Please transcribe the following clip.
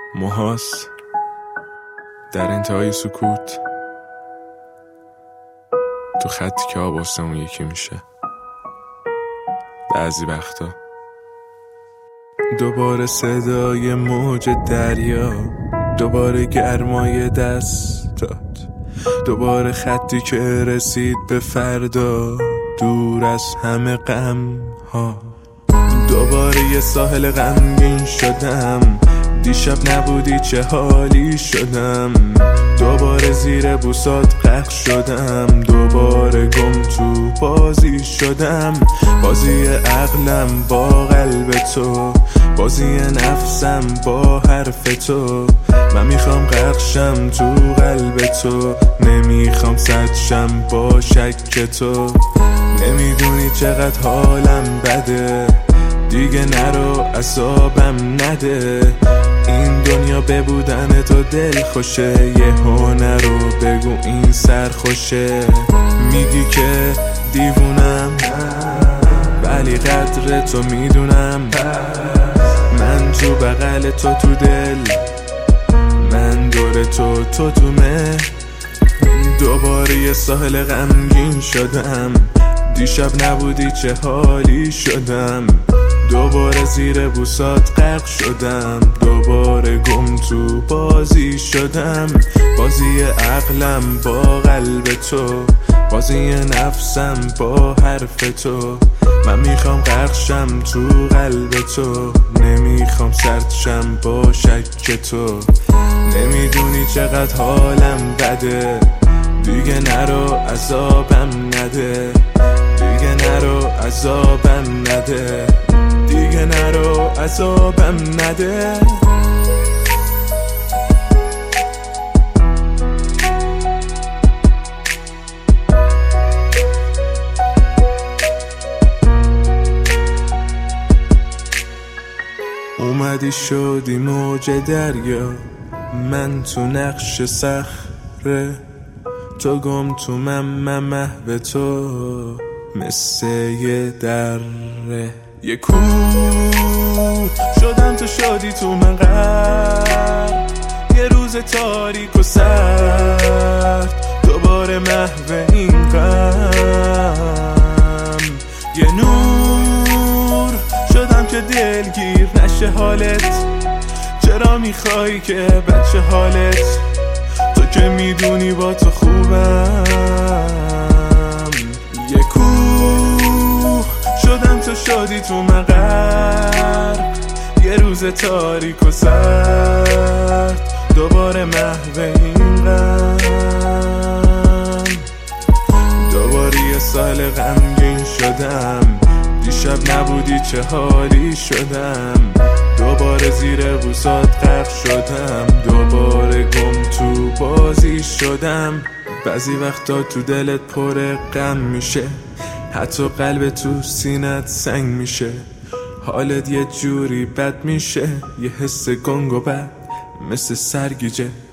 موهاس در انتهای سکوت تو خطی که آب آسمون یکی میشه. بعضی وقتا دوباره صدای موج دریا، دوباره گرمای دستات، دوباره خطی که رسید به فردا دور از همه غم ها. دوباره یه ساحل غمگین شدم، دیشب نبودی چه حالی شدم. دوباره زیر بوسات غرق شدم، دوباره گم تو بازی شدم. بازی عقلم با قلب تو، بازی نفسم با حرف تو. من میخوام غرق شم تو قلب تو، نمیخوام سد شم با شک تو. نمیدونی چقدر حالم بده، دیگه نرو عذابم نده. این دنیا به بودن تو دل خوشه، یه هنر رو بگو این سر خوشه. میگی که دیوونم ولی قدر تو میدونم. من تو بغل تو دل، من دور تو مه. دوباره یه ساحل غمگین شدم، دیشب نبودی چه حالی شدم. دوباره زیر بوسات غرق شدم، دوباره گم تو بازی شدم. بازی عقلم با قلب تو، بازی نفسم با حرف تو. من میخوام غرق شم تو قلب تو، نمیخوام سرد شم با شک تو. نمیدونی چقدر حالم بده، دیگه نرو عذابم نده. دیگه نرو عذابم نده، دیگه نرو عذابم نده. اومدی شدی موج دریا، من تو نقش صخره. تو گم تو من محو تو مثل یه دره. یه کوه شدم تو شدی تو من غرق. یه روز تاریک و سرد، دوباره محو این غم. یه نور شدم که دلگیر نشه حالت. چرا میخوای که بچه حالت؟ تو که میدونی با تو خوبم. یه کوه شدم تو شدی تو من غرق. یه روز تاریک و سرد، دوباره محو این غم. دوباره یه سال غمگین شدم، دیشب نبودی چه حالی شدم. دوباره زیر بوسات غرق شدم، دوباره گم تو بازی شدم. بعضی وقتا تو دلت پر غم میشه، حتی قلب تو سینت سنگ میشه. حالت یه جوری بد میشه، یه حس گنگ و بد مثل سرگیجه